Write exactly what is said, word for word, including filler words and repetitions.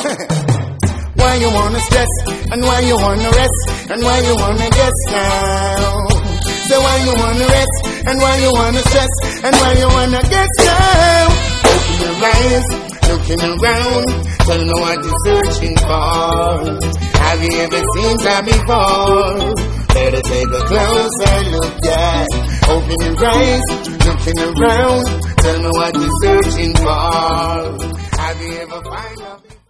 Why you wanna stress, and why you wanna rest, and why you wanna guess now? So why you wanna rest, and why you wanna stress, and why you wanna guess now? Open your eyes, looking around, tell me what you're searching for. Have you ever seen that before? Better take a closer look, yeah. Open your eyes, looking around, tell me what you're searching for. Have you ever find out?